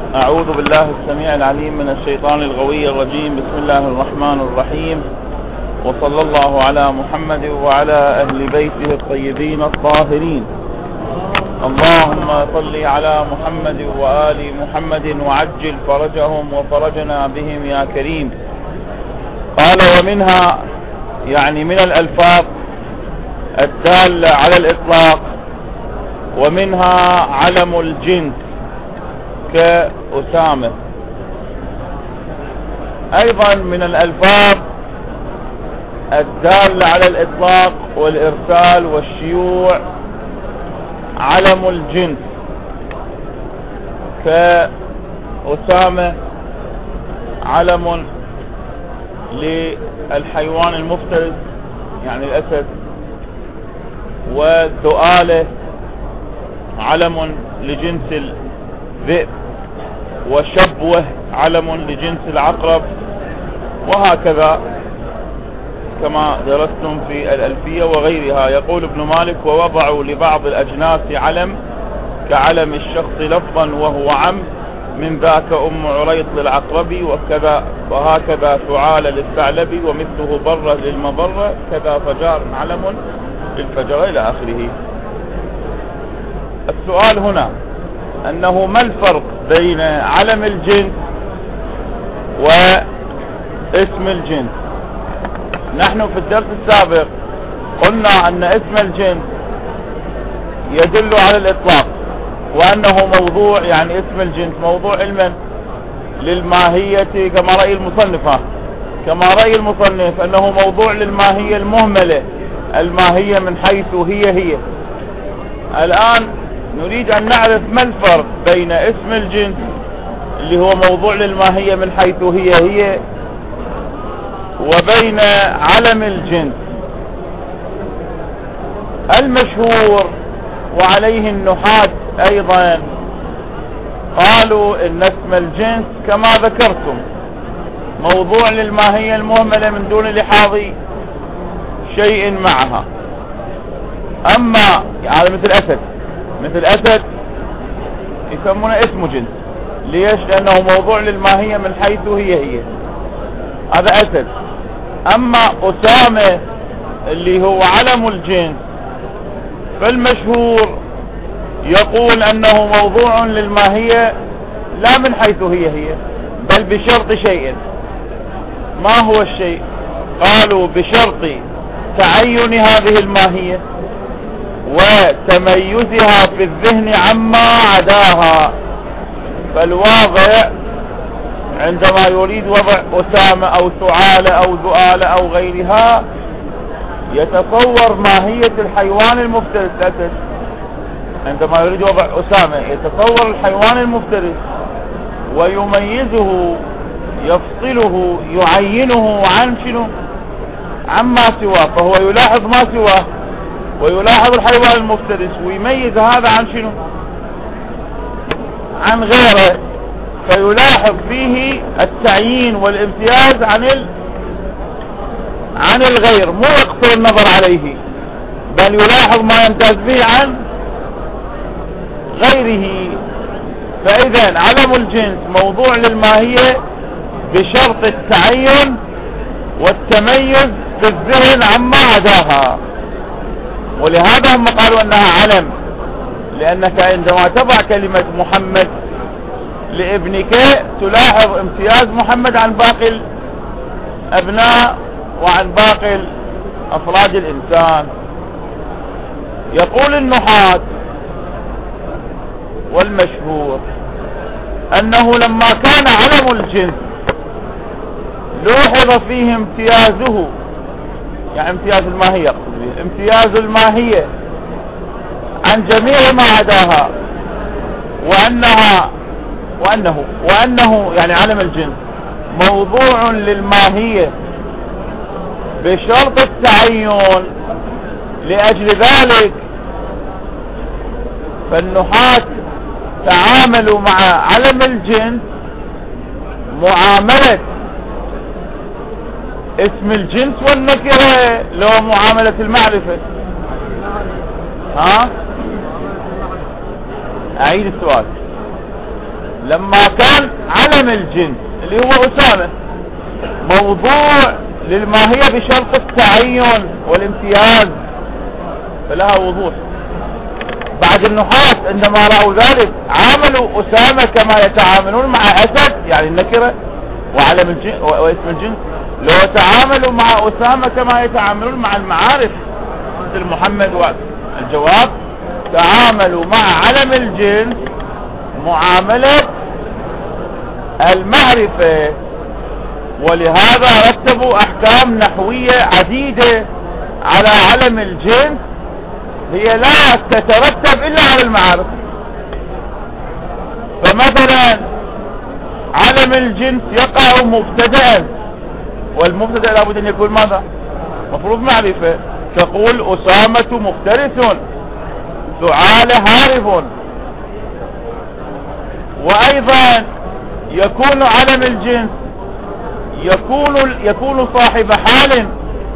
أعوذ بالله السميع العليم من الشيطان الغوي الرجيم. بسم الله الرحمن الرحيم، وصلى الله على محمد وعلى أهل بيته الطيبين الطاهرين. اللهم صل على محمد وآل محمد وعجل فرجهم وفرجنا بهم يا كريم. قال: ومنها يعني من الألفاظ الدالة على الإطلاق، ومنها علم الجنس كأسامة. أيضا من الألفاظ الدالة على الإطلاق والإرسال والشيوع علم الجنس كأسامة، علم للحيوان المفترس يعني الأسد، والذؤالة علم لجنس الذئب، وشبوه علم لجنس العقرب، وهكذا كما درستم في الألفية وغيرها. يقول ابن مالك: ووضعوا لبعض الأجناس علم كعلم الشخص لفظا وهو عم، من ذاك أم عريط للعقرب، وكذا وهكذا فعال للثعلب، ومثله برة للمبرة، كذا فجار علم للفجر، إلى آخره. السؤال هنا أنه ما الفرق بين علم الجنس واسم الجنس؟ نحن في الدرس السابق قلنا أن اسم الجنس يدل على الإطلاق، وأنه موضوع، يعني اسم الجنس موضوع علما للماهية كما رأي المصنف، كما رأي المصنف أنه موضوع للماهية المهملة، الماهية من حيث هي. الآن نريد أن نعرف ما الفرق بين اسم الجنس اللي هو موضوع للماهية من حيث هي وبين علم الجنس. المشهور وعليه النحاة أيضا قالوا إن اسم الجنس كما ذكرتم موضوع للماهية المهملة من دون لحاظ شيء معها. أما يعني مثل أسد يسمونه اسم جنس. ليش؟ لأنه موضوع للماهية من حيث هي، هذا أسد. أما أسامة اللي هو علم الجنس فالمشهور يقول أنه موضوع للماهية لا من حيث هي بل بشرط شيء. ما هو الشيء؟ قالوا بشرط تعين هذه الماهية وتميزها في الذهن عما عداها. فالواضع عندما يريد وضع أسامة أو ثعالة أو ذؤالة أو غيرها يتصور ماهية الحيوان المفترس الأسد. عندما يريد وضع أسامة يتصور الحيوان المفترس ويميزه، يفصله، يعينه عن شنو؟ عما سواه. فهو يلاحظ ما سواه ويلاحظ الحيوان المفترس ويميز هذا عن شنو؟ عن غيره. فيلاحظ فيه التعيين والامتياز عن الغير، مو يقصر النظر عليه بل يلاحظ ما يمتاز به عن غيره. فإذا علم الجنس موضوع للماهية بشرط التعين والتميز في الذهن عما عداها. ولهذا هم قالوا أنها علم، لأنك عندما تضع كلمة محمد لابنك تلاحظ امتياز محمد عن باقي الأبناء وعن باقي أفراد الإنسان. يقول النحاة والمشهور أنه لما كان علم الجنس لوحظ فيه امتيازه، يعني امتياز الماهية، امتياز الماهية عن جميع ما عداها، وأنه يعني علم الجنس موضوع للماهية بشرط التعين. لأجل ذلك فالنحاة تعاملوا مع علم الجنس معاملة اسم الجنس والنكرة، لو معاملة المعرفة. أعيد السؤال. لما كان علم الجنس اللي هو أسامة موضوع للماهية بشرط التعين والامتياز فلها وضوح. بعد النحاة عندما رأوا ذلك عاملوا أسامة كما يتعاملون مع أسد، يعني النكرة وعلم الجنس واسم الجنس، لو تعاملوا مع أسامة كما يتعاملون مع المعارف مثل محمد والجواب، تعاملوا مع علم الجنس معاملة المعرفة، ولهذا رتبوا أحكام نحوية عديدة على علم الجنس هي لا تترتب إلا على المعارف. فمثلا علم الجنس يقع مبتدأ، والمبتدأ لابد أن يكون ماذا؟ مفروض معرفة. تقول أسامة مفترس، ثعال هارب. وأيضا يكون علم الجنس يكون صاحب حال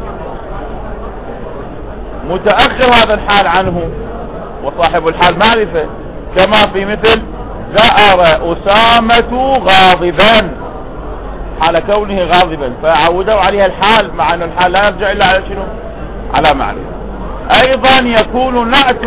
متأخر هذا الحال عنه، وصاحب الحال معرفة، كما في مثل زأر أسامة غاضبا، حال كونه غاضبا، فعودوا عليها الحال، مع أن الحال لا يرجع إلا على شنو؟ على معرفة. أيضا يكون نعت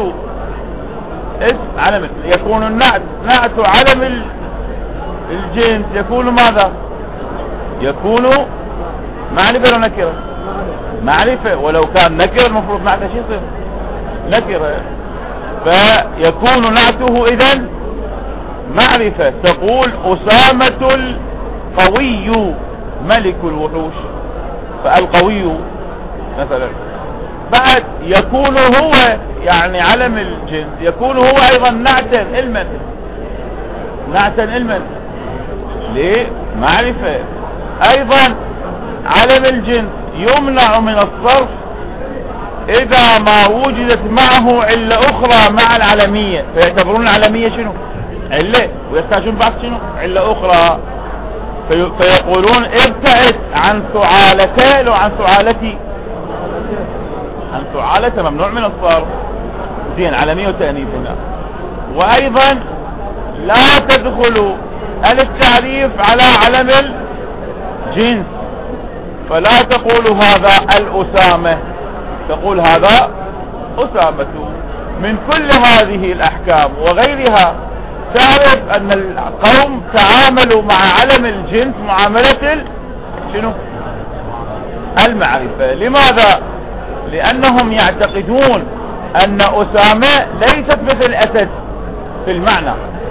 علم، يكون نعت علم الجنس يكون ماذا؟ يكون معرفة ولا نكرة؟ معرفة، ولو كان نكرة المفروض نعته شيء يصير نكرة، فيكون نعته إذن معرفة. تقول أسامة القوي ملك الوحوش، فالقوي مثلا. بعد يكون هو يعني علم الجنس يكون هو أيضا نعتا علما، نعتا علما ليه؟ معرفة. أيضا علم الجنس يمنع من الصرف إذا ما وجدت معه علة أخرى مع العلمية، فيعتبرون العلمية شنو؟ علة، ويحتاجون بعض شنو؟ علة أخرى، فيقولون ابتعد عن ثعالتي لو عن ثعالتي، عن ثعالتي ممنوع من الصرف. زين، علمية وتأنيث هنا. وأيضا لا تدخل التعريف على علم الجنس، فلا تقول هذا الأسامة، تقول هذا أسامة. من كل هذه الأحكام وغيرها تعرف أن القوم تعاملوا مع علم الجنس معاملة شنو؟ المعرفة. لماذا؟ لأنهم يعتقدون أن أسامة ليست مثل أسد في المعنى.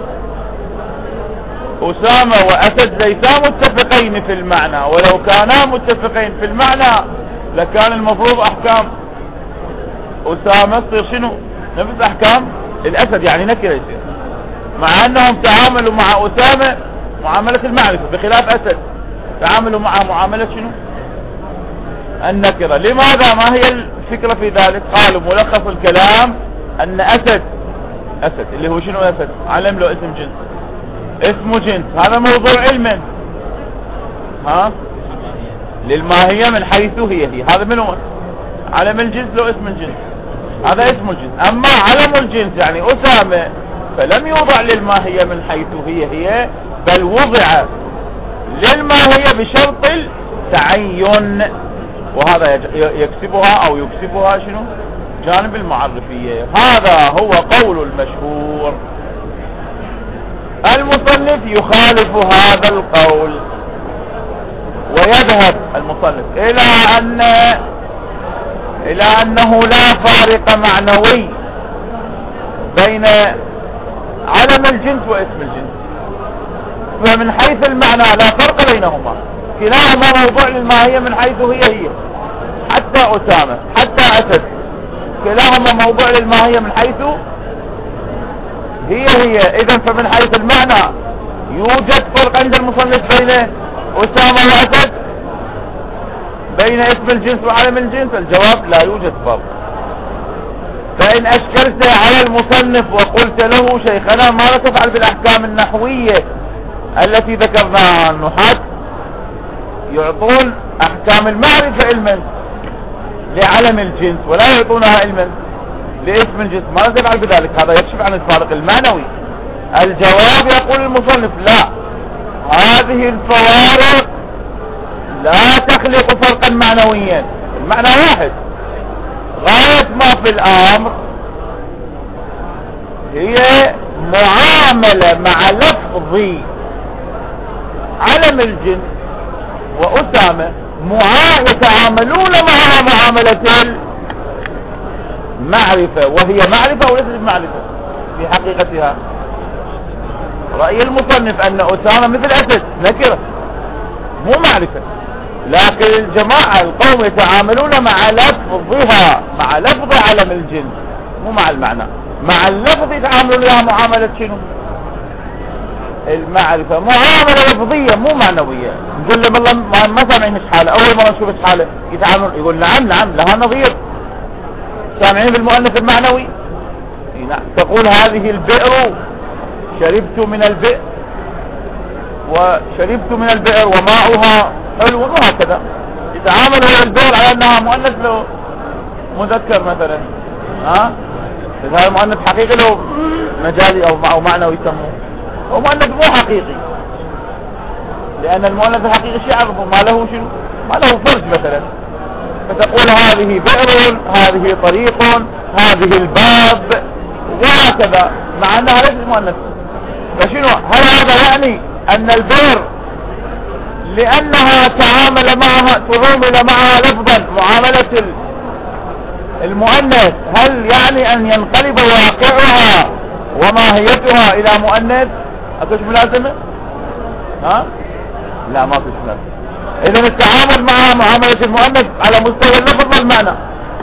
أسامة وأسد ليسا متفقين في المعنى، ولو كانا متفقين في المعنى لكان المفروض أحكام أسامة تصير شنو؟ نفس أحكام الأسد، يعني نكرة يصير، مع أنهم تعاملوا مع أسامة معاملة المعرفة، بخلاف أسد تعاملوا معه معاملة شنو؟ النكرة. لماذا؟ ما هي الفكرة في ذلك؟ قالوا ملخص الكلام أن أسد اللي هو شنو أسد؟ علم له اسم جنس، اسم جنس، هذا موضوع علم للماهية من حيث هي هذا منه علم الجنس له اسم الجنس، هذا اسم الجنس. أما علم الجنس يعني أسامة فلم يوضع للماهية من حيث هي بل وضع للماهية بشرط التعين، وهذا يكسبها أو يكسبها شنو؟ جانب المعرفية. هذا هو قول المشهور. المصنف يخالف هذا القول ويذهب المصنف إلى أنه لا فارق معنوي بين علم الجنس واسم الجنس، فمن حيث المعنى لا فرق بينهما، كلاهما موضوع للماهية من حيث هي حتى أسامة حتى أسد كلاهما موضوع للماهية من حيث هي إذن فمن حيث المعنى يوجد فرق عند المصنف بين أسامة وأسد، بين اسم الجنس وعلم الجنس؟ الجواب لا يوجد فرق. فإن أشكلت على المصنف وقلت له شيخنا ماذا تفعل بالأحكام النحوية التي ذكرناها؟ النحاة يعطون أحكام المعرفة علما لعلم الجنس ولا يعطونها علما لاسم الجنس، ماذا تفعل بذلك؟ هذا يكشف عن الفارق المعنوي الجواب يقول المصنف لا، هذه الفوارق لا تخلق فرقا معنويا، المعنى واحد. غاية ما في الامر هي معاملة مع لفظ علم الجنس وأسامة يتعاملون معها معاملة المعرفة، وهي معرفة وليست معرفة في حقيقتها. رأي المصنف أن أسامة مثل أسد نكرة مو معرفة، لكن الجماعة القوم يتعاملون مع لفظها، مع لفظ علم الجنس مو مع المعنى. مع اللفظ يتعاملون لها معاملة شنو؟ المعرفة، معاملة لفظية مو معنوية. نقول له والله ما سامعين حالة، أول مرة نشوف حالة يتعاملون، يقول نعم لها نظير. سامعين بالمؤنث المعنوي؟ نعم. تقول هذه البئر، شربت من البئر، وشربت من البئر وماؤها حلو، وهكذا. يتعامل مع البئر على أنها مؤنث له مذكر مثلا، إذا هذا مؤنث حقيقي له مجازي أو معنوي يسموه، هو مؤنث مو حقيقي، لأن المؤنث الحقيقي شيء يعرفه ما له شنو، ما له فرج مثلا. فتقول هذه بئر، هذه طريق، هذه الباب، وهكذا، مع أنها ليست مؤنث. فشنو هل هذا يعني أن البئر لأنها تعامل معها لفظا معاملة المؤنث، هل يعني أن ينقلب واقعها وماهيتها إلى مؤنث؟ أكش ملازمة؟ لا، ما فيش ملازمة. إذن التعامل معها معاملة المؤنث على مستوى اللفظ والمعنى.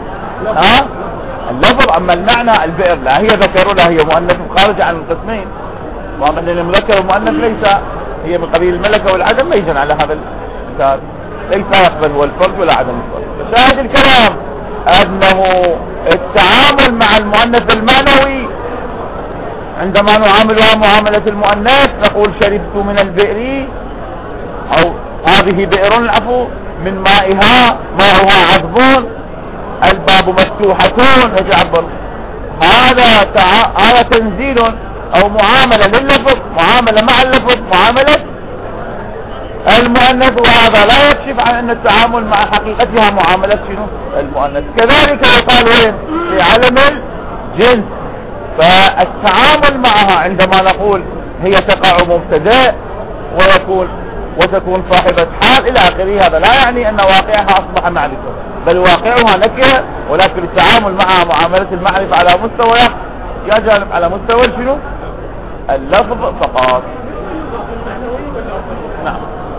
اللفظ، أما المعنى البئر لا هي ذكر ولا هي مؤنث، خارجة عن القسمين. واضح أن المذكر والمؤنث ليس هي من قبيل الملكة والعدم، ما يجن على هذا المثال، ليس يقبل هو الفرد ولا عدم الفرد. فشاهد الكلام أنه التعامل مع المؤنث المعنوي عندما نعاملها معاملة المؤنث نقول شربت من البئر، أو هذه بئر العفو من ماؤها عذب، الباب مفتوحة، يعبر. هذا تنزيل أو معاملة لللفظ، معاملة مع اللفظ، معاملة المؤنث، وهذا لا يكشف عن أن التعامل مع حقيقتها معاملة شنو؟ المؤنث. كذلك يقال وين؟ في علم الجنس. فالتعامل معها عندما نقول هي تقع مبتدأ وتكون صاحبة حال إلى آخره، هذا لا يعني أن واقعها أصبح معرفة، بل واقعها نكرة، ولكن التعامل معها معاملة المعرفة على مستوى يا جانب على مستوى شنو؟ اللفظ فقط. نعم.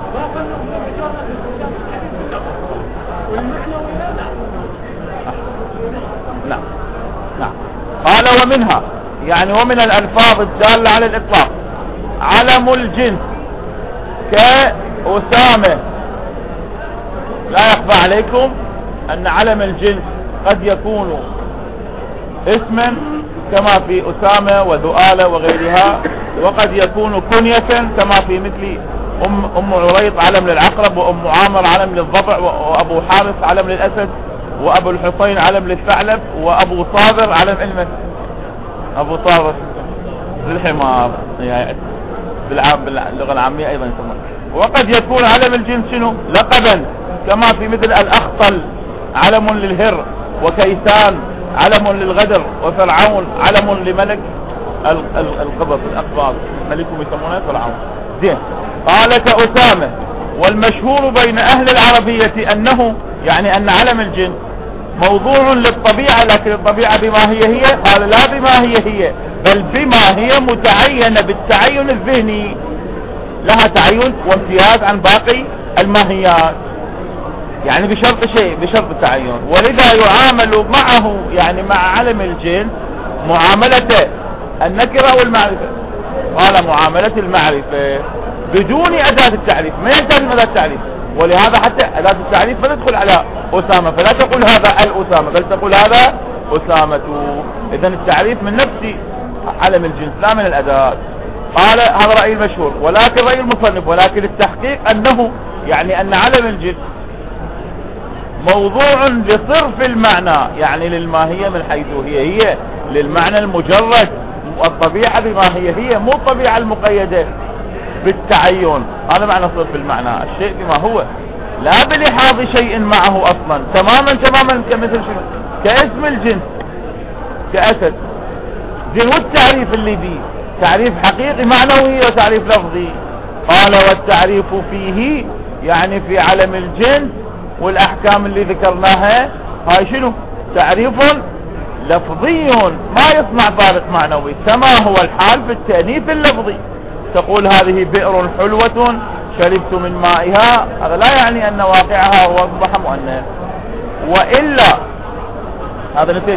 نعم. قال ومنها، يعني ومن الألفاظ الدالة على الإطلاق علم الجنس كأسامة. لا يخفى عليكم أن علم الجنس قد يكون اسما كما في أسامة وذؤالة وغيرها، وقد يكون كنية كما في مثل أم عريط علم للعقرب، وأم عامر علم للضبع، وأبو حارث علم للأسد، وأبو الحصين علم للثعلب، وأبو صابر علم أبو صابر للحمار، يعني باللغة العامية أيضا يسمى. وقد يكون علم الجنس شنو؟ لقبا كما في مثل الأخطل علم للهر، وكيسان علم للغدر، وفرعون علم لملك القبط الأقباط، ملكهم يسمونه فرعون. زين. قال كأسامة. والمشهور بين أهل العربية أنه يعني أن علم الجنس موضوع للطبيعة، لكن الطبيعة بما هي قال لا بما هي بل بما هي متعينة بالتعين الذهني، لها تعين وامتياز عن باقي الماهيات، يعني بشرط التعين. ولذا يعامل معه، يعني مع علم الجنس، معاملة النكرة والمعرفة. قال معاملة المعرفة بدون أداة التعريف، ما يحتاج أداة التعريف، ولهذا حتى أداة التعريف فتدخل على أسامة، فلا تقول هذا الأسامة بل تقول هذا أسامة. إذن التعريف من نفس علم الجنس لا من الأداة. قال هذا رأي المشهور، ولكن رأي المصنف، ولكن التحقيق أنه يعني أن علم الجنس موضوع لصرف المعنى، يعني للماهية من حيث هي للمعنى المجرد، الطبيعة بما هي مو الطبيعة المقيدة بالتعين. هذا معنى صرف المعنى، الشيء بما هو لا بلحاظ شيء معه اصلا، تماما كمثل شنو؟ كاسم الجنس، كأسد. زين والتعريف اللي بيه تعريف حقيقي معنوي وتعريف لفظي. قال والتعريف فيه يعني في علم الجنس والاحكام اللي ذكرناها هاي شنو؟ تعريف لفظي ما يصنع فارق معنوي، كما هو الحال في التأنيث اللفظي. تقول هذه بئر حلوة شربت من مائها، هذا لا يعني ان واقعها هو اصبح مؤنث. والا هذا نسيت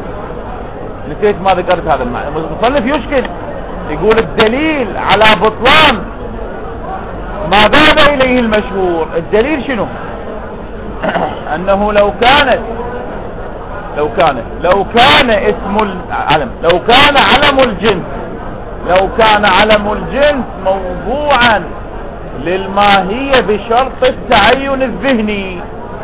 ما ذكرت هذا المعنى. المصنف يشكل يقول الدليل على بطلان ما ذهب اليه المشهور. الدليل شنو؟ انه لو كان اسم العلم، لو كان علم الجنس موضوعا للماهية بشرط التعين الذهني،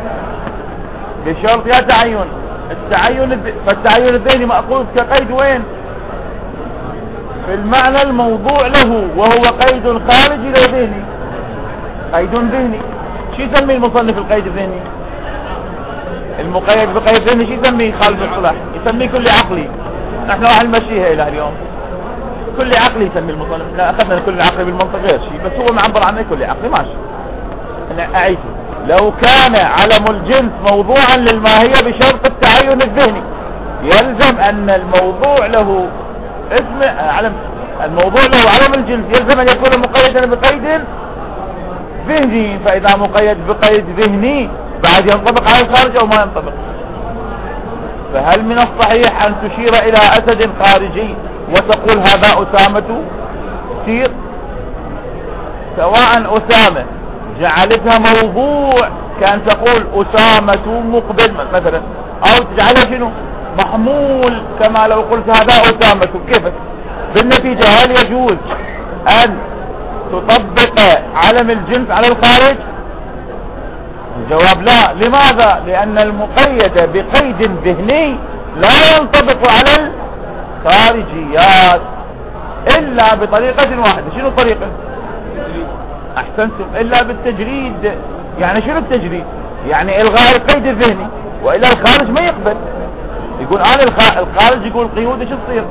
بشرط يا تعين فالتعين الذهني مأخوذ كقيد وين؟ في المعنى الموضوع له، وهو قيد خارجي لذهني، قيد ذهني. شو يسمي المصنف القيد الذهني؟ المقيد بقيد ذهني شو يسميه خالد الصلاح؟ يسميه كل عقلي. نحن راح نمشيها الى اليوم كل عقلي يسمي المصنف. لا اخذنا كل عقلي بالمنطق غير شيء، بس هو معبر عنه كل عقلي ماشي. انا اعيده، لو كان علم الجنس موضوعا للماهية بشرط التعين الذهني، يلزم ان الموضوع له اسم علم، الموضوع له علم الجنس يلزم ان يكون مقيدا بقيد ذهني. فاذا مقيد بقيد ذهني بعد ينطبق على الخارج او ما ينطبق. فهل من الصحيح ان تشير الى اسد خارجي وتقول هذا اسامة؟ تصير سواء اسامة جعلتها موضوع كان تقول اسامة مقبل مثلا، او تجعلها شنو؟ محمول، كما لو قلت هذا اسامة. كيف بالنتيجة هل يجوز ان تطبق علم الجنس على الخارج؟ الجواب لا. لماذا؟ لان المقيد بقيد ذهني لا ينطبق على الخارجيات الا بطريقة واحدة. شنو الطريقة؟ احسنتم، الا بالتجريد. يعني شنو التجريد؟ يعني الغاء القيد الذهني، والا الخارج ما يقبل. يقول انا الخارج يقول قيود ايش تصير؟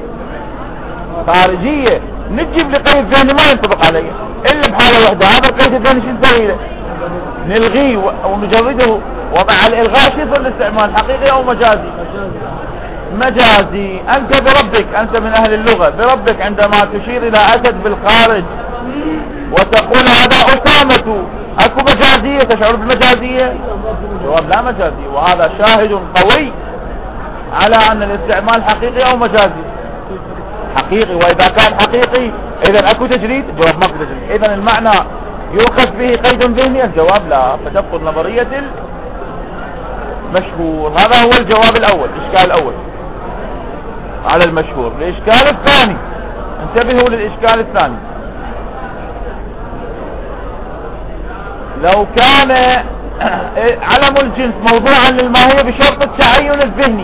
خارجية. نجيب لقيد ذهني ما ينطبق عليه الا بحالة واحدة. هذا القيد الذهني شو نسوي له؟ نلغيه ونجرده. وضع الالغاء شو يصير الاستعمال؟ حقيقي او مجازي؟ مجازي. انت بربك، انت من اهل اللغة، بربك عندما تشير الى اسد بالخارج وتقول هذا اسامة، اكو مجازية؟ تشعر بالمجازية؟ جواب لا مجازي. وهذا شاهد قوي على ان الاستعمال حقيقي او مجازي. حقيقي. واذا كان حقيقي اذا اكو تجريد؟ جواب ماكو تجريد. اذا المعنى يؤخذ به قيد ذهني؟ الجواب لا. فتبقى نظرية المشهور. هذا هو الجواب الاول، الاشكال الاول على المشهور. الاشكال الثاني، انتبهوا للاشكال الثاني. لو كان علم الجنس موضوعا للماهية بشرط التعين الذهني،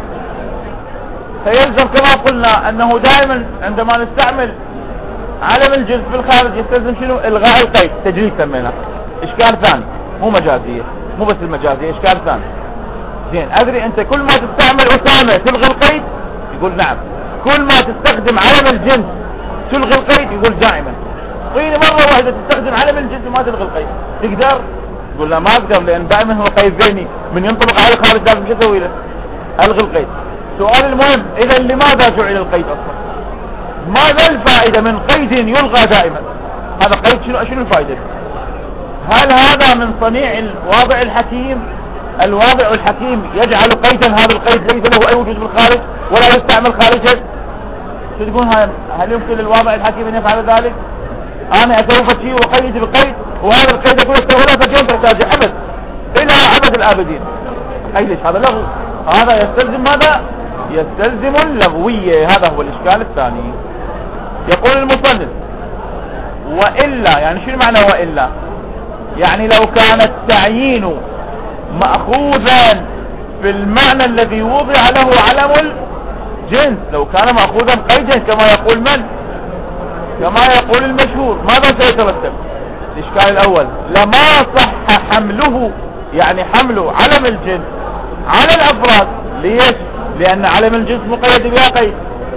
فيلزم كما قلنا انه دائما عندما نستعمل علم الجنس بالخارج يستلزم شنو؟ الغاء القيد، تجريد سميناه. اشكال ثاني، مو مجازية، مو بس المجازية، اشكال ثاني. زين، ادري انت كل ما تستعمل اسامة تلغي القيد؟ يقول نعم. كل ما تستخدم علم الجنس تلغي القيد؟ يقول دائما. طيني مرة واحدة تستخدم علم الجنس وما تلغي القيد، تقدر؟ يقول لا ما اقدر، لان دائما هو قيد ذهني من ينطبق على الخارج لازم شو اسوي له؟ الغي القيد. سؤال المهم، اذا لماذا جعل القيد اصلا؟ ماذا الفائدة من قيد يلغى دائما؟ هذا قيد شنو الفائدة؟ هل هذا من صنيع الواضع الحكيم؟ الواضع الحكيم يجعل قيدا هذا القيد ليس له اي وجود بالخارج ولا يستعمل خارجا. شو تقول هل يمكن للواضع الحكيم ان يفعل ذلك؟ انا اسوي شيء وقيد بالقيد وهذا القيد يكون استغلال فجأة تحتاج ابد الى ابد الابدين. اي ليش؟ هذا لغو. هذا يستلزم ماذا؟ يستلزم اللغوية. هذا هو الاشكال الثاني. يقول المصنف وإلا، يعني شو معنى وإلا؟ يعني لو كان التعيين مأخوذا في المعنى الذي وضع له علم جنس لو كان مأخوذا قيدا كما يقول من؟ كما يقول المشهور، ماذا سيترتب؟ الإشكال الأول لما صح حمله، يعني حمله علم الجنس على الأفراد. ليش؟ لأن علم الجنس مقيد بها قيد،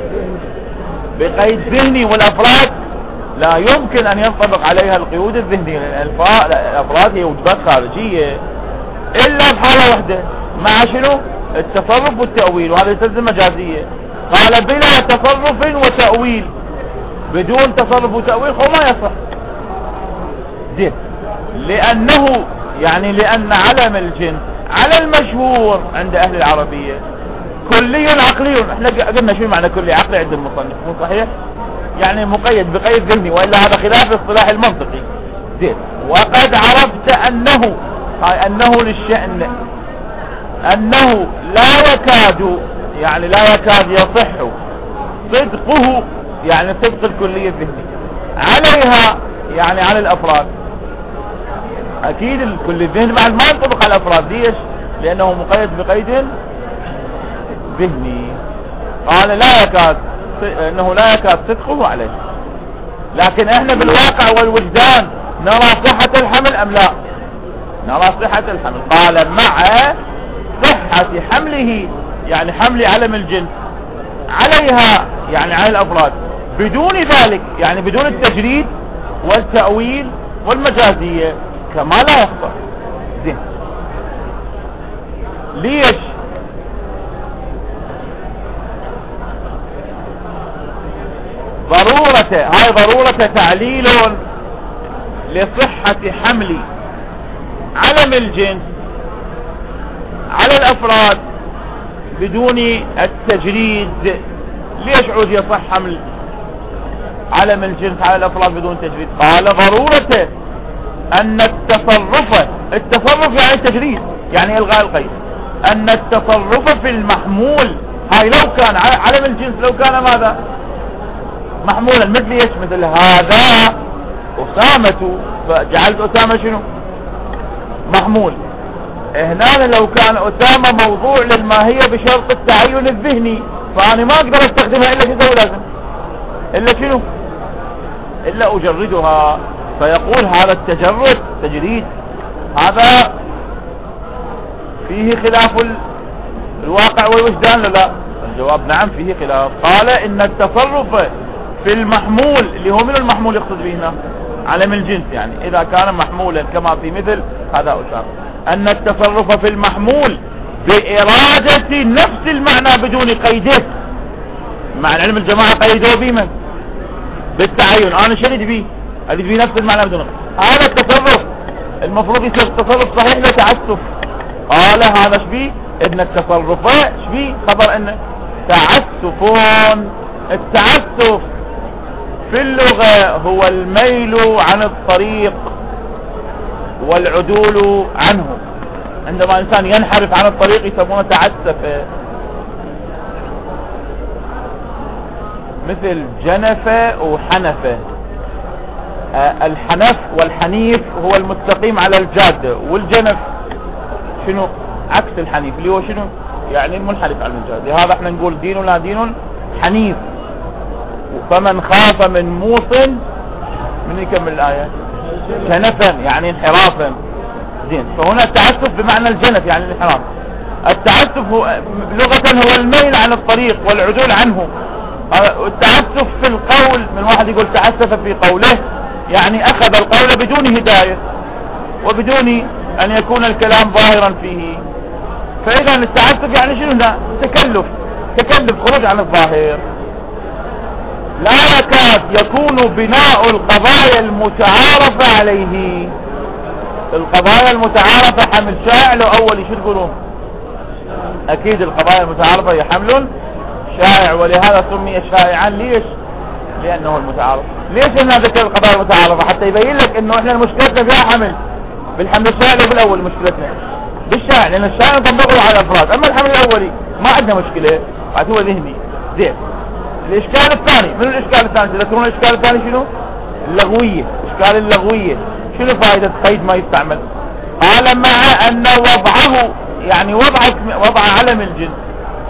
بقيد ذهني، والأفراد لا يمكن أن ينطبق عليها القيود الذهنية، لأن الأفراد هي وجبات خارجية إلا بحالة واحدة، مع شنو؟ التصرف والتأويل، وهذا يستلزم مجازية. قال بلا تصرف وتأويل، بدون تصرف وتأويل هو ما يصح. زين، لأنه يعني لأن علم الجنس على المشهور عند أهل العربية كلي عقلي. احنا قلنا شو معنى كلي عقلي عند المصنف؟ مو صحيح؟ يعني مقيد بقيد ذهني، وإلا هذا خلاف الاصطلاح المنطقي. زين، وقد عرفت أنه أنه للشأن أنه لا يكاد، يعني لا يكاد يصح صدقه، يعني صدق الكلية الذهني عليها، يعني على الأفراد. أكيد الكل الذهني بعد ما ينطبق على الأفراد. ليش؟ لأنه مقيد بقيد ذهني. قال لا يكاد، أنه لا يكاد صدقه عليه. لكن احنا بالواقع والوجدان نرى صحة الحمل أم لا؟ نرى صحة الحمل. قال مع صحة حمله، يعني حمل علم الجنس عليها، يعني على الأفراد، بدون ذلك، يعني بدون التجريد والتأويل والمجازية، كما لا يخطأ. زين، ليش؟ هاي ضرورة تعليل لصحة حمل علم الجنس على الأفراد بدون التجريد. ليش عود يصح حمل علم الجنس على الأفراد بدون تجريد؟ قال ضرورة أن التصرف يعني التجريد، يعني إلغاء القيد، أن التصرف في المحمول، هاي لو كان علم الجنس لو كان ماذا؟ محمولا، مثل ايش؟ مثل هذا أسامة، فجعلت أسامة شنو؟ محمول. هنا لو كان أسامة موضوع للماهية بشرط التعين الذهني، فأنا ما أقدر أستخدمها إلا شو لازم؟ إلا شنو؟ إلا أجردها. فيقول هذا التجرد تجريد، هذا فيه خلاف الواقع والوجدان لا؟ الجواب نعم فيه خلاف. قال إن التصرف في المحمول، اللي هو من المحمول يقصد به هنا علم الجنس، يعني إذا كان محمولا كما في مثل هذا أسامة، أن التصرف في المحمول بإرادة نفس المعنى بدون قيده. مع علم الجماعة قيدوا بمن؟ بالتعين. أنا شريد به، أريد به نفس المعنى بدون قيد. هذا التصرف المفروض يصير تصرف صحيح لتعسف. قال هذا شبيه إن التصرف شبيه خبر إنه تعسفون. التعسف في اللغة هو الميل عن الطريق والعدول عنه. عندما إنسان ينحرف عن الطريق يسمونه تعسف. مثل جنف وحنف. الحنف والحنيف هو المستقيم على الجادة، والجنف شنو؟ عكس الحنيف، اللي هو شنو؟ يعني المنحرف عن الجادة. لهذا احنا نقول ديننا دين حنيف. فمن خاف من موص، من يكمل الآية؟ جنفا، يعني انحرافا. زين، فهنا التعسف بمعنى الجنف يعني الانحراف. التعسف هو لغة هو الميل عن الطريق والعدول عنه. التعسف في القول، من واحد يقول تعسف في قوله، يعني أخذ القول بدون هداية وبدون أن يكون الكلام ظاهرا فيه. فإذا التعسف يعني شنو؟ ده تكلف خروج عن الظاهر. لا يكاد يكون بناء القضايا المتعارف عليه. القضايا المتعارفة حمل شائع. لو أول شو تقولون؟ أكيد القضايا المتعارفة هي حمل شائع، ولهذا سمي شائعا. ليش؟ لأنه المتعارف. ليش هنا ذكر القضايا المتعارفة؟ حتى يبين لك إنه إحنا مشكلتنا فيها حمل بالحمل الشائع. بالأول مشكلتنا بالشائع، لأن الشائع نطبقه على الأفراد. أما الحمل الأولي ما عندنا مشكلة، بعد هو ذهني. زين، الإشكال الثاني، من الإشكال الثاني تذكرون الإشكال الثاني شنو؟ اللغوية. إشكال اللغوية، شنو فائدة قيد ما يستعمل؟ قال مع أن وضعه، يعني وضع علم الجنس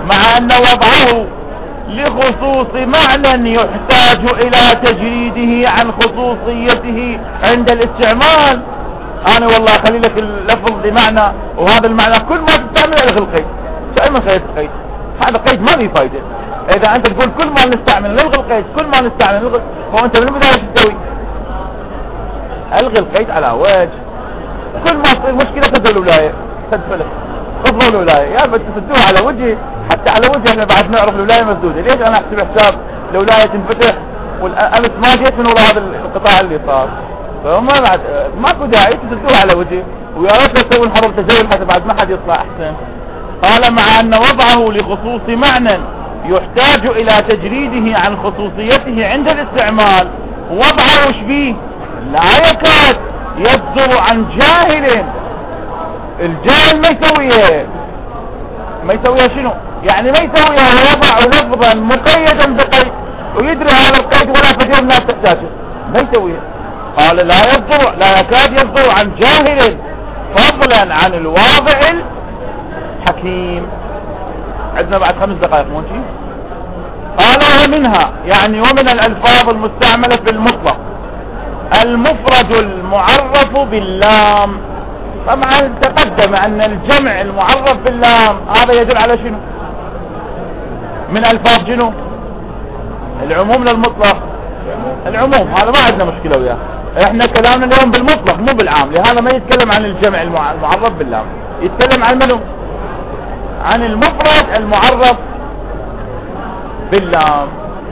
مع أن وضعه لخصوص معنى يحتاج إلى تجريده عن خصوصيته عند الاستعمال. أنا والله أخلي لك اللفظ لمعنى، وهذا المعنى كل ما تستعمل ألغي القيد. شو من خليت القيد؟ هذا قيد ما له فايدة. إذا أنت تقول كل ما نستعمل نلغي القيد، كل ما نستعمل نلغي، هو أنت من البداية شو تسوي؟ ألغي القيد على وجه. كل ما تصير مشكلة تدخل الولاية، تدخل خفضوا الولاية، يا بس تسدوها على وجهي، حتى على وجهي احنا بعد نعرف الولاية مسدودة. ليش أنا أحسب حساب الولاية تنفتح والأمس ما جيت من وراء هذا القطاع اللي صار؟ فهم بعد ماكو داعي تسدوها على وجهي، ويا ريت تسوون حرب تجول حتى بعد ما حد يطلع أحسن. قال مع أن وضعه لخصوص معنى يحتاج إلى تجريده عن خصوصيته عند الاستعمال، وضعه وش بيه؟ لا يكاد يصدر عن جاهل. الجاهل ما يسويها، ما يسويها شنو؟ يعني ما يسويها ويضع لفظا مقيدا بقيد ويدري هذا القيد ولا كثير الناس تحتاجه، ما يسويها. قال لا يصدر، لا يكاد يصدر عن جاهل فضلا عن الواضع الحكيم. عندنا بعد 5 دقائق مو شيء. قال ومنها يعني ومن الألفاظ المستعملة في المطلق المفرد المعرف باللام. طبعا تقدم أن الجمع المعرف باللام هذا يدل على شنو؟ من ألفاظ شنو؟ العموم للمطلق. العموم هذا ما عندنا مشكلة وياه، احنا كلامنا اليوم بالمطلق مو بالعام، لهذا ما يتكلم عن الجمع المعرف باللام، يتكلم عن منه؟ عن المفرد المعرف باللام.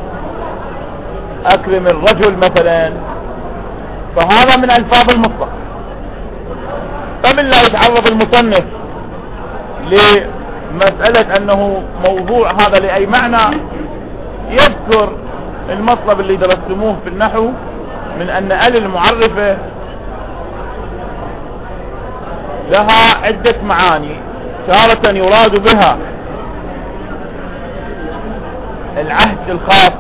أكرم الرجل مثلا، فهذا من ألفاظ المطلق. فبالله يتعرض المصنف لمسألة أنه موضوع هذا لأي معنى، يذكر المطلب اللي درستموه في النحو من أن ال المعرفة لها عدة معاني. تارة يراد بها العهد الخاص.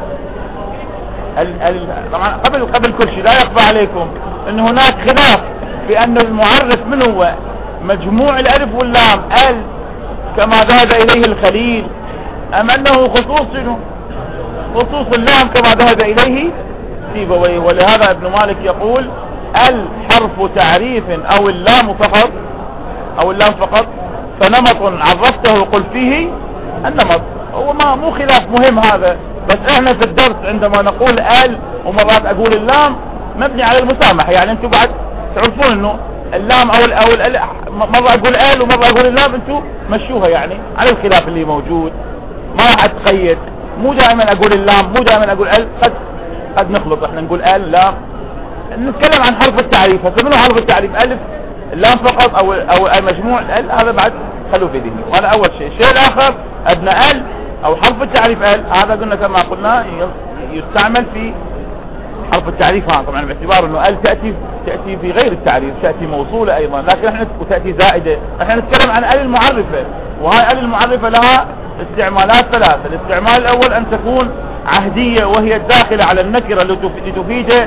طبعا قبل كل شيء لا يخفى عليكم ان هناك خلاف في ان المعرف من هو مجموع الالف واللام ال كما ذهب اليه الخليل، ام انه خصوص شنو؟ خصوص اللام كما ذهب اليه سيبويه. ولهذا ابن مالك يقول ال حرف تعريف او اللام فقط، او اللام فقط، فنمط عرفته قل فيه النمط. هو ما مو خلاف مهم هذا، بس احنا في الدرس عندما نقول ال ومرات اقول اللام مبني على المسامحة. يعني انتم بعد تعرفون انه اللام او ال مرة اقول ال ومرة اقول اللام، انتم مشوها يعني على الخلاف اللي موجود، ما راح اتقيد. مو دائما اقول اللام، مو دائما اقول ال، قد نخلط احنا نقول ال لام. نتكلم عن حرف التعريف، فمنه حرف التعريف الف اللام فقط او مجموع ال، هذا بعد خلوا في ذهني. وهذا اول شيء. الشيء الاخر ادنى ال او حرف التعريف ال، هذا قلنا كما قلنا يستعمل في حرف التعريف. طبعا باعتبار انه ال تأتي في غير التعريف، تأتي موصولة ايضا، لكن احنا وتأتي زائدة. احنا نتكلم عن ال المعرفة، وهاي ال المعرفة لها استعمالات 3. الاستعمال الاول ان تكون عهدية، وهي الداخلة على النكرة لتفيد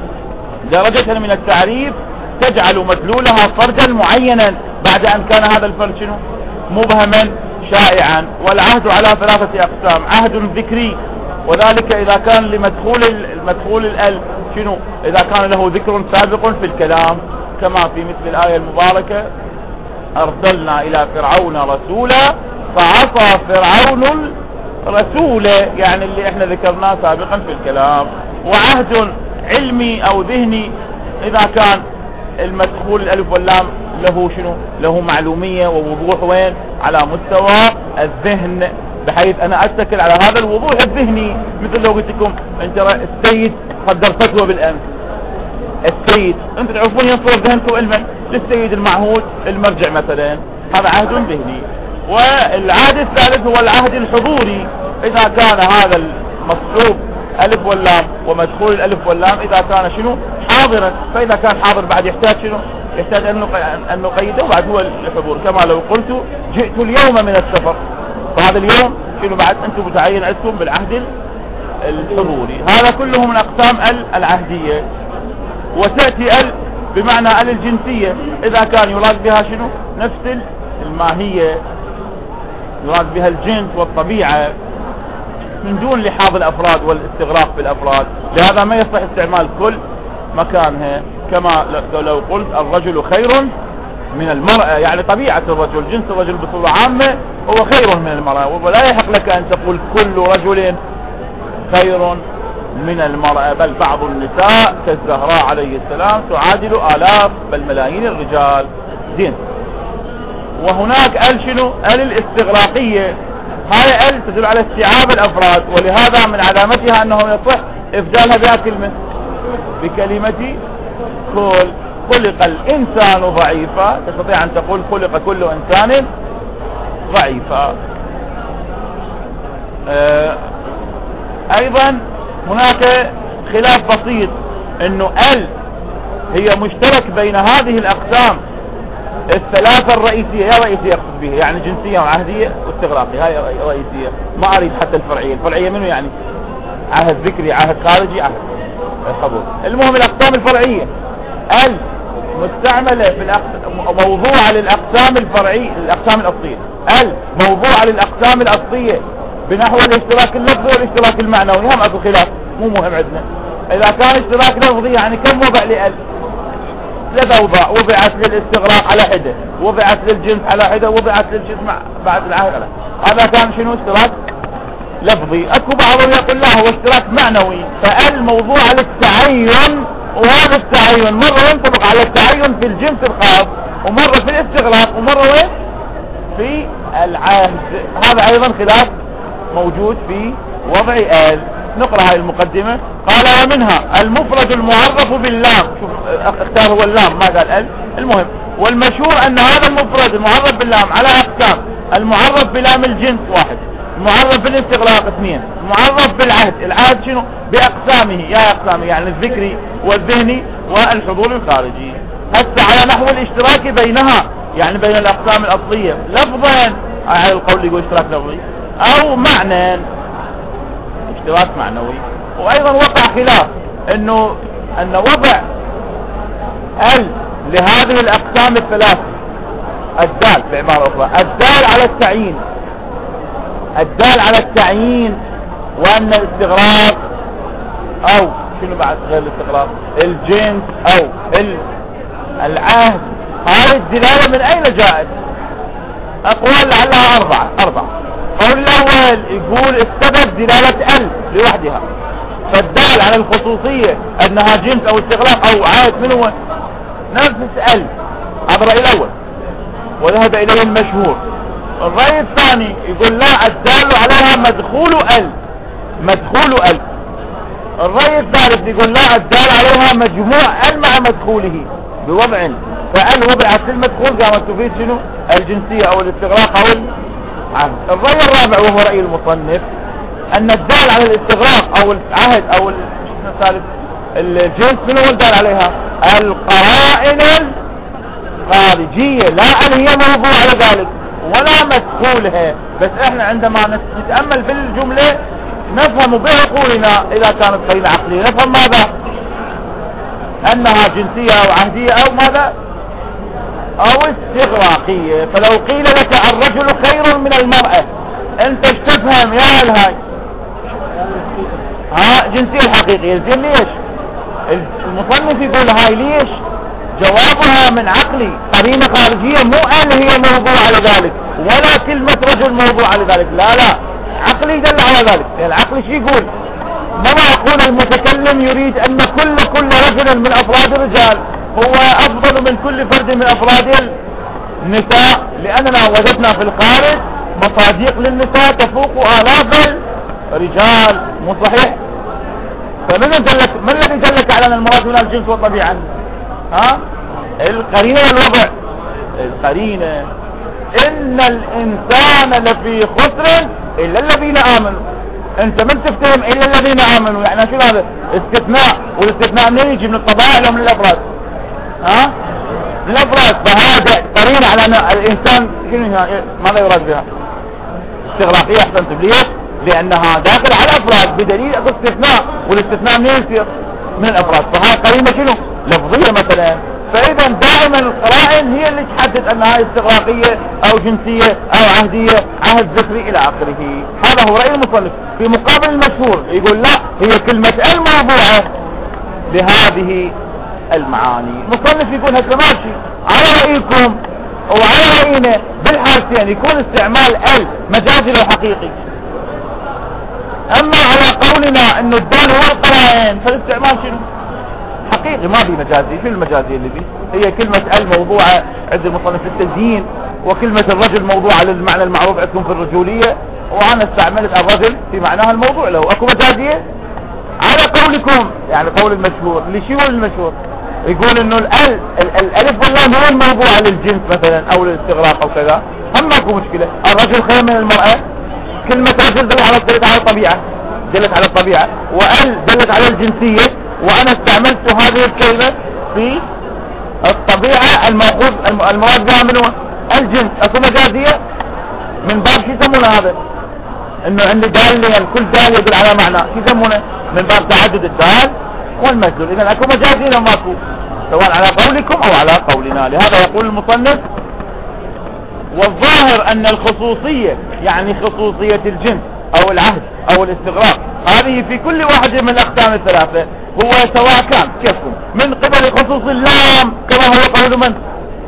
درجة من التعريف تجعل مدلولها فردا معينا بعد ان كان هذا الفرد شنو؟ مبهما شائعا. والعهد على 3 اقسام: عهد ذكري، وذلك اذا كان لمدخول الال شنو؟ اذا كان له ذكر سابق في الكلام، كما في مثل الآية المباركة ارسلنا الى فرعون رسولا فعصى فرعون الرسول، يعني اللي احنا ذكرناه سابقا في الكلام. وعهد علمي او ذهني اذا كان المدخول الالف واللام له شنو؟ له معلومية ووضوح وين؟ على مستوى الذهن، بحيث انا اتكل على هذا الوضوح الذهني. مثل لو قلت لكم انت السيد قدر فتوى بالامس، السيد انت تعرفون ينصر ذهنكم علما للسيد المعهود المرجع مثلا، هذا عهد ذهني. والعهد الثالث هو العهد الحضوري، اذا كان هذا المصحوب الف واللام ومدخول الالف واللام اذا كان شنو؟ حاضرا. فاذا كان حاضر بعد يحتاج شنو؟ يحتاج ان نقيده بعد هو الحضور. كما لو قلت جئت اليوم من السفر، فهذا اليوم شنو بعد؟ انتم متعين عندكم بالعهد الحضوري. هذا كله من اقسام العهدية. وتأتي ال بمعنى ال الجنسية اذا كان يراد بها شنو؟ نفس الماهية. يراد بها الجنس والطبيعة من دون لحاظ الأفراد والاستغراق بالأفراد. لهذا ما يصح استعمال كل مكانها، كما لو قلت الرجل خير من المرأة، يعني طبيعة الرجل، جنس الرجل بصورة عامة هو خير من المرأة، ولا يحق لك أن تقول كل رجل خير من المرأة، بل بعض النساء كالزهراء عليه السلام تعادل آلاف بل ملايين الرجال جنس. وهناك شنو؟ الاستغراقية، هاي تدل على استيعاب الأفراد، ولهذا من علامتها أنه يصح إبدالها بها كلمة بكلمة كل. خلق الإنسان ضعيفا، تستطيع أن تقول خلق كل إنسان ضعيفا. أيضا هناك خلاف بسيط، أنه هي مشترك بين هذه الأقسام الثلاثة الرئيسية. يا رئيسية يقصد به يعني جنسية وعهدية واستغراقية، هاي رئيسية، ما أريد حتى الفرعية. الفرعية منه يعني عهد ذكري، عهد خارجي، عهد قبول. المهم الأقسام الفرعية مستعملة في موضوع للأقسام الفرعية، الأقسام الأصلية. موضوع للأقسام الأصلية بنحو الاشتراك اللفظي والاشتراك المعنوي. هم أكو خلاف، مو مهم عندنا. إذا كان اشتراك لفظي يعني كم وضع ثلاثة أوضاع، وضعت للاستغراق على حدة، وضعت للجنس على حدة، وضعت للجنس بعد العهد على. هذا كان شنو؟ اشتراك لفظي. اكو بعضهم يقول لا، هو اشتراك معنوي، موضوع للتعين، وهذا التعين مرة ينطبق على التعين في الجنس الخاص، ومرة في الاستغراق، ومرة وين؟ في العهد. هذا ايضا خلاف موجود في وضع نقرأ هاي المقدمة. قال ومنها المفرد المعرف باللام. شوف اختار هو اللام، ما قال المهم. والمشهور ان هذا المفرد المعرف باللام على اقسام: المعرف بلام الجنس واحد، المعرف بالاستغراق اثنين، المعرف بالعهد. العهد شنو؟ باقسامه، يا اقسامه يعني الذكري والذهني والحضور الخارجي. هسه على نحو الاشتراك بينها، يعني بين الاقسام الاصلية لفظا، على القول يقول اشتراك لفظي، او معنى اشتراك معنوي. وايضا وقع خلاف ان وضع لهذه الاقسام الثلاث، الدال بعبارة اخرى، الدال على التعيين، وان الاستغراق او شنو بعد غير الاستغراق، الجنس او العهد، هذه الدلالة من اين جاءت؟ اقوال لعلها اربعة. قول الاول يقول السبب دلالة لوحدها، فالدال على الخصوصية انها جنس او استغراق او عهد من هو نفس هذا الرأي الاول، وذهب اليه المشهور. الرأي الثاني يقول لا، الدال عليها مدخول الرأي الثالث يقول لا، الدال عليها مجموع مع مدخوله بوضع، وضعت المدخول قامت تفيد شنو؟ الجنسية او الاستغراق او العهد. الرأي الرابع وهو رأي المصنف ان الدال على الاستغراق او العهد او الثالث الجنس من هو الدال عليها؟ القرائن الخارجية، لا هي موضوع على ذلك ولا مدخولها. بس احنا عندما نتأمل في الجملة نفهم بعقولنا، اذا كانت قرينة عقلية نفهم ماذا؟ انها جنسية او عهدية او ماذا؟ او استغراقية. فلو قيل لك الرجل خير من المرأة، انت ايش تفهم يا الهاي؟ جنسية الحقيقية. زين ليش المصنف يقول هاي؟ ليش؟ جوابها من عقلي، قرينة خارجية، مو هي موضوع على ذلك، ولا كلمة رجل موضوع على ذلك، لا عقلي دل على ذلك. يعني العقل شو يقول؟ ما يكون المتكلم يريد ان كل رجل من افراد الرجال هو افضل من كل فرد من افراد النساء، لاننا وجدنا في الخارج مصاديق للنساء تفوق آلاف الرجال. مو صحيح؟ فمن الذي دلك على ان المراد من الجنس والطبيعة؟ القرينة والوضع. القرينة: ان الانسان لفي خسر الا الذين امنوا. انت من تفتهم الا الذين امنوا؟ يعني شو هذا؟ استثناء، والاستثناء منين يجي؟ من الطبائع ولا من الافراد؟ من الافراد. فهذا قرينة على ان الانسان ماذا يراد بها؟ استغراقية. احسنت. ليش؟ لانها داخل على الافراد بدليل استثناء، والاستثناء منين يصير؟ من الافراد. فهذا قرينة شنو؟ لفظية مثلا. فاذا دائما القرائن هي اللي تحدد انها استغراقية او جنسية او عهدية، عهد ذكري الى اخره. هذا هو رأي المصنف. في مقابل المشهور يقول لا، هي كلمة الموضوعة بهذه المعاني. المصنف يقول هذا ماشي على رأيكم وعلى رأينا بالحالتين يكون استعمال مجازي لو حقيقي. اما على قولنا انه الدال هو القرائن فالاستعمال شنو؟ حقيقي، ما بي مجازي. شو المجازي اللي بي؟ هي كلمة الموضوعة عند المصنف التزيين، وكلمة الرجل موضوعة للمعنى المعروف عندكم في الرجولية، وانا استعملت الرجل في معناها الموضوع له. اكو مجازية على قولكم، يعني قول المشهور. ليش يقول المشهور؟ يقول انه الالف واللام هو الموضوع للجنس مثلا او للاستغراق او كذا، هم ماكو مشكلة. الرجل خير من المرأة، كلمة رجل دلت على الطبيعة، دلت على الطبيعة، دلت على الجنسية، وانا استعملت هذه الكلمة في الطبيعة المأخوذ المراد بها من الجنس. اكو مجازية من باب شو يسمونه هذا؟ انه عندي دال، كل دال يدل على معنى، شو يسمونه؟ من باب تعدد الدال والمدلول. اذا اكو مجازي لو ماكو، سواء على قولكم او على قولنا. لهذا يقول المصنف والظاهر ان الخصوصية، يعني خصوصية الجنس او العهد او الاستغراق، هذه في كل واحد من الاقسام الثلاثة، هو سواء كان كيفكم من قبل خصوص اللام كما هو قول من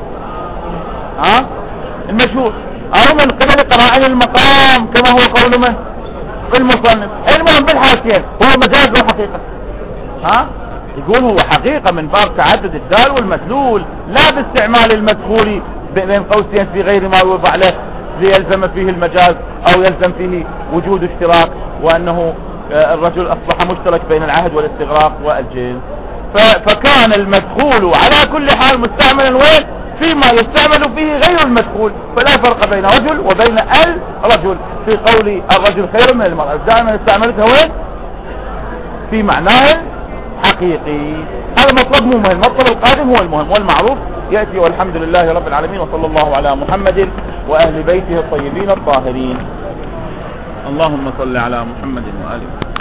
المشهور، او من قبل قرائن المقام كما هو قول من المصنف. المهم بالحالتين هو مجاز وحقيقة. يقول هو حقيقة من باب تعدد الدال والمدلول، لا باستعمال المدخول بين قوسين في غير ما يوضع له ليلزم فيه المجاز او يلزم فيه وجود اشتراك، وانه الرجل اصبح مشترك بين العهد والاستغراق والجنس. فكان المدخول على كل حال مستعملا وين؟ فيما يستعمل فيه غير المدخول، فلا فرق بين رجل وبين الرجل. في قول الرجل خير من المرأة دائما استعملتها وين؟ في معناه حقيقي. هذا مطلب مو مهم، المطلب القادم هو المهم والمعروف يأتي. والحمد لله رب العالمين، وصلى الله على محمد وأهل بيته الطيبين الطاهرين. اللهم صل على محمد وآله.